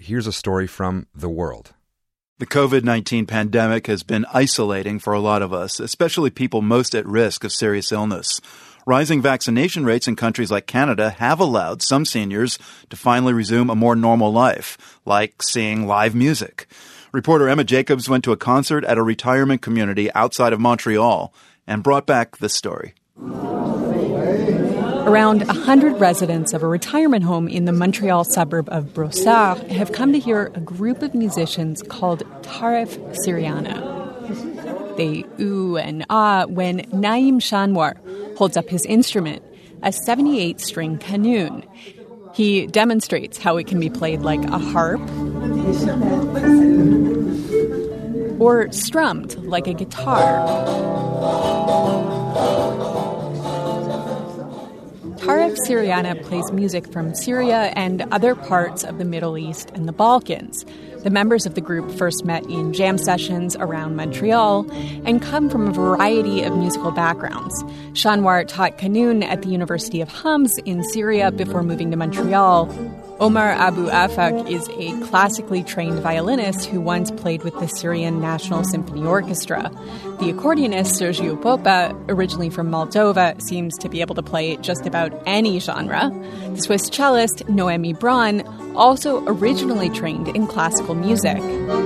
here's a story from The World. The COVID-19 pandemic has been isolating for a lot of us, especially people most at risk of serious illness. Rising vaccination rates in countries like Canada have allowed some seniors to finally resume a more normal life, like seeing live music. Reporter Emma Jacobs went to a concert at a retirement community outside of Montreal and brought back this story. Around 100 residents of a retirement home in the Montreal suburb of Brossard have come to hear a group of musicians called Taref Syriana. They ooh and ah when Naim Shanwar holds up his instrument, a 78-string qanun. He demonstrates how it can be played like a harp or strummed like a guitar. Taref Syriana plays music from Syria and other parts of the Middle East and the Balkans. The members of the group first met in jam sessions around Montreal and come from a variety of musical backgrounds. Shanwar taught qanun at the University of Homs in Syria before moving to Montreal. Omar Abu Afak is a classically trained violinist who once played with the Syrian National Symphony Orchestra. The accordionist Sergiu Popa, originally from Moldova, seems to be able to play just about any genre. The Swiss cellist Noemi Braun also originally trained in classical music.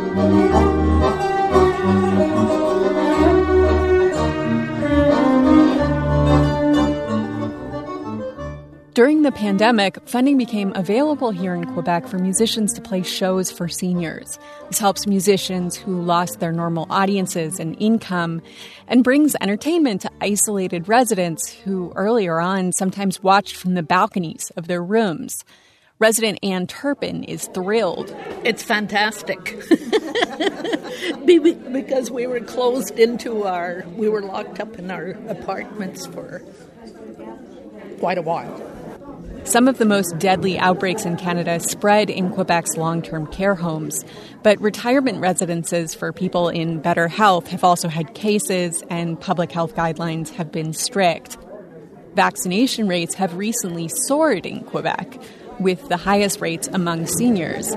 During the pandemic, funding became available here in Quebec for musicians to play shows for seniors. This helps musicians who lost their normal audiences and income and brings entertainment to isolated residents who earlier on sometimes watched from the balconies of their rooms. Resident Ann Turpin is thrilled. It's fantastic because we were closed we were locked up in our apartments for quite a while. Some of the most deadly outbreaks in Canada spread in Quebec's long-term care homes, but retirement residences for people in better health have also had cases, and public health guidelines have been strict. Vaccination rates have recently soared in Quebec, with the highest rates among seniors.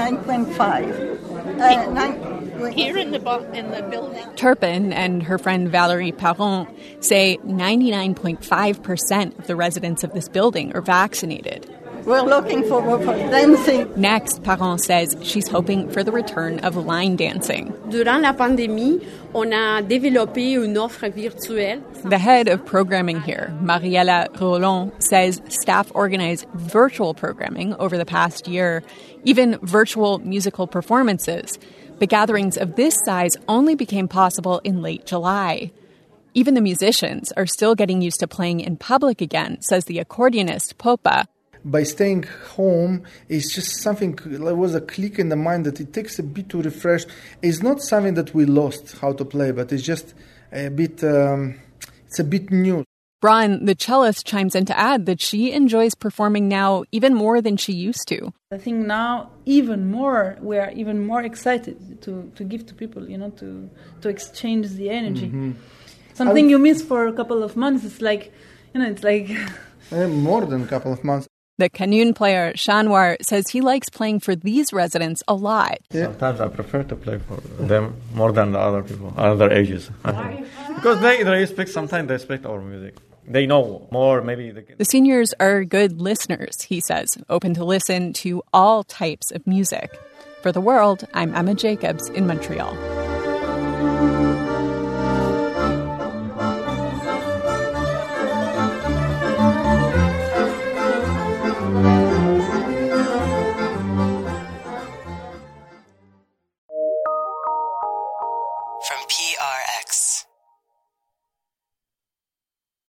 99.5. Here in the building. Turpin and her friend Valerie Parent say 99.5% of the residents of this building are vaccinated. We're looking forward for dancing. Next, Parent says she's hoping for the return of line dancing. Durant la pandémie, on a développé une offre virtuelle. The head of programming here, Mariella Roland, says staff organized virtual programming over the past year, even virtual musical performances. But gatherings of this size only became possible in late July. Even the musicians are still getting used to playing in public again, says the accordionist Popa. By staying home, it's just something, there was a click in the mind that it takes a bit to refresh. It's not something that we lost how to play, but it's just a bit, it's a bit new. Braun, the cellist, chimes in to add that she enjoys performing now even more than she used to. I think now even more, we are even more excited to give to people, to exchange the energy. Mm-hmm. Something you miss for a couple of months, it's like, it's like... more than a couple of months. The qanun player, Shanwar, says he likes playing for these residents a lot. Yeah. Sometimes I prefer to play for them more than the other people, other ages. Because they respect, sometimes they respect our music. They know more, maybe. The seniors are good listeners, he says, open to listen to all types of music. For The World, I'm Emma Jacobs in Montreal.